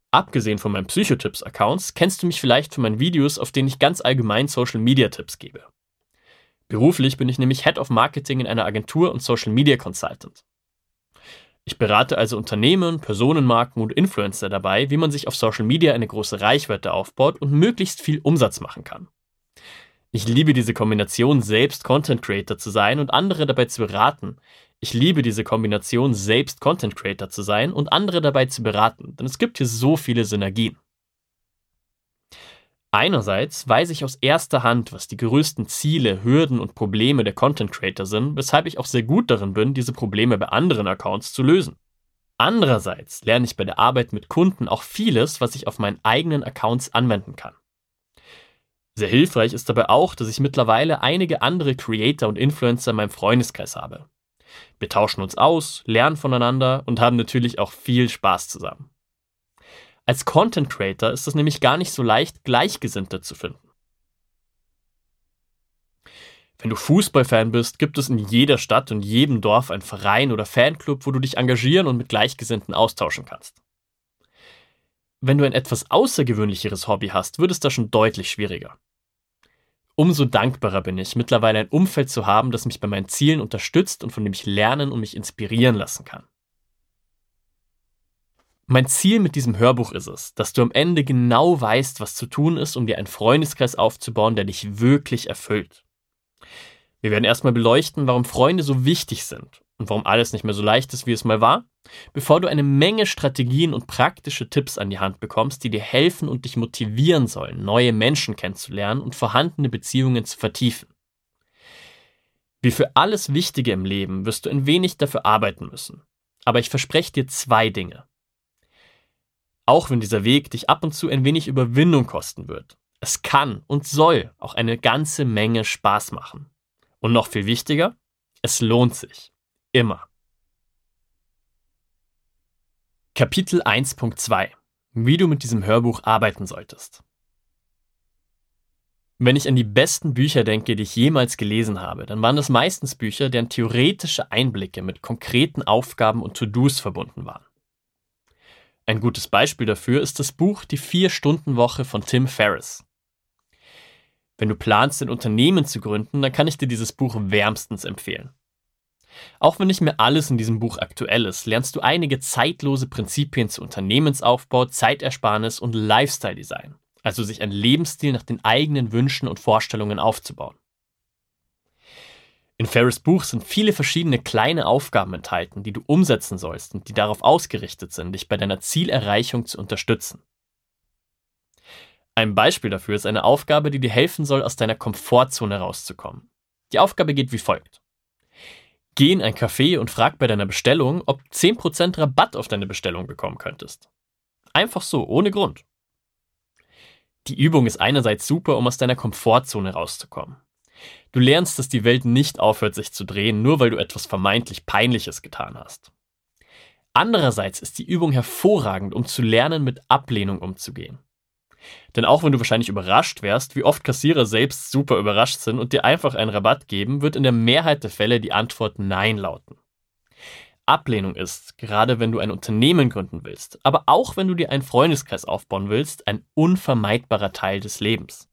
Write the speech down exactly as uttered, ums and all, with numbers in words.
Abgesehen von meinen Psychotipps-Accounts kennst du mich vielleicht von meinen Videos, auf denen ich ganz allgemein Social-Media-Tipps gebe. Beruflich bin ich nämlich Head of Marketing in einer Agentur und Social Media Consultant. Ich berate also Unternehmen, Personenmarken und Influencer dabei, wie man sich auf Social Media eine große Reichweite aufbaut und möglichst viel Umsatz machen kann. Ich liebe diese Kombination, selbst Content Creator zu sein und andere dabei zu beraten. Ich liebe diese Kombination, selbst Content Creator zu sein und andere dabei zu beraten, denn es gibt hier so viele Synergien. Einerseits weiß ich aus erster Hand, was die größten Ziele, Hürden und Probleme der Content Creator sind, weshalb ich auch sehr gut darin bin, diese Probleme bei anderen Accounts zu lösen. Andererseits lerne ich bei der Arbeit mit Kunden auch vieles, was ich auf meinen eigenen Accounts anwenden kann. Sehr hilfreich ist dabei auch, dass ich mittlerweile einige andere Creator und Influencer in meinem Freundeskreis habe. Wir tauschen uns aus, lernen voneinander und haben natürlich auch viel Spaß zusammen. Als Content Creator ist es nämlich gar nicht so leicht, Gleichgesinnte zu finden. Wenn du Fußballfan bist, gibt es in jeder Stadt und jedem Dorf einen Verein oder Fanclub, wo du dich engagieren und mit Gleichgesinnten austauschen kannst. Wenn du ein etwas außergewöhnlicheres Hobby hast, wird es da schon deutlich schwieriger. Umso dankbarer bin ich, mittlerweile ein Umfeld zu haben, das mich bei meinen Zielen unterstützt und von dem ich lernen und mich inspirieren lassen kann. Mein Ziel mit diesem Hörbuch ist es, dass du am Ende genau weißt, was zu tun ist, um dir einen Freundeskreis aufzubauen, der dich wirklich erfüllt. Wir werden erstmal beleuchten, warum Freunde so wichtig sind und warum alles nicht mehr so leicht ist, wie es mal war, bevor du eine Menge Strategien und praktische Tipps an die Hand bekommst, die dir helfen und dich motivieren sollen, neue Menschen kennenzulernen und vorhandene Beziehungen zu vertiefen. Wie für alles Wichtige im Leben wirst du ein wenig dafür arbeiten müssen. Aber ich verspreche dir zwei Dinge. Auch wenn dieser Weg dich ab und zu ein wenig Überwindung kosten wird. Es kann und soll auch eine ganze Menge Spaß machen. Und noch viel wichtiger, es lohnt sich. Immer. Kapitel eins Punkt zwei. Wie du mit diesem Hörbuch arbeiten solltest. Wenn ich an die besten Bücher denke, die ich jemals gelesen habe, dann waren das meistens Bücher, deren theoretische Einblicke mit konkreten Aufgaben und To-Dos verbunden waren. Ein gutes Beispiel dafür ist das Buch Die Vier-Stunden-Woche von Tim Ferriss. Wenn du planst, ein Unternehmen zu gründen, dann kann ich dir dieses Buch wärmstens empfehlen. Auch wenn nicht mehr alles in diesem Buch aktuell ist, lernst du einige zeitlose Prinzipien zu Unternehmensaufbau, Zeitersparnis und Lifestyle-Design, also sich ein Lebensstil nach den eigenen Wünschen und Vorstellungen aufzubauen. In Ferriss' Buch sind viele verschiedene kleine Aufgaben enthalten, die du umsetzen sollst und die darauf ausgerichtet sind, dich bei deiner Zielerreichung zu unterstützen. Ein Beispiel dafür ist eine Aufgabe, die dir helfen soll, aus deiner Komfortzone rauszukommen. Die Aufgabe geht wie folgt. Geh in ein Café und frag bei deiner Bestellung, ob du zehn Prozent Rabatt auf deine Bestellung bekommen könntest. Einfach so, ohne Grund. Die Übung ist einerseits super, um aus deiner Komfortzone rauszukommen. Du lernst, dass die Welt nicht aufhört, sich zu drehen, nur weil du etwas vermeintlich Peinliches getan hast. Andererseits ist die Übung hervorragend, um zu lernen, mit Ablehnung umzugehen. Denn auch wenn du wahrscheinlich überrascht wärst, wie oft Kassierer selbst super überrascht sind und dir einfach einen Rabatt geben, wird in der Mehrheit der Fälle die Antwort Nein lauten. Ablehnung ist, gerade wenn du ein Unternehmen gründen willst, aber auch wenn du dir einen Freundeskreis aufbauen willst, ein unvermeidbarer Teil des Lebens.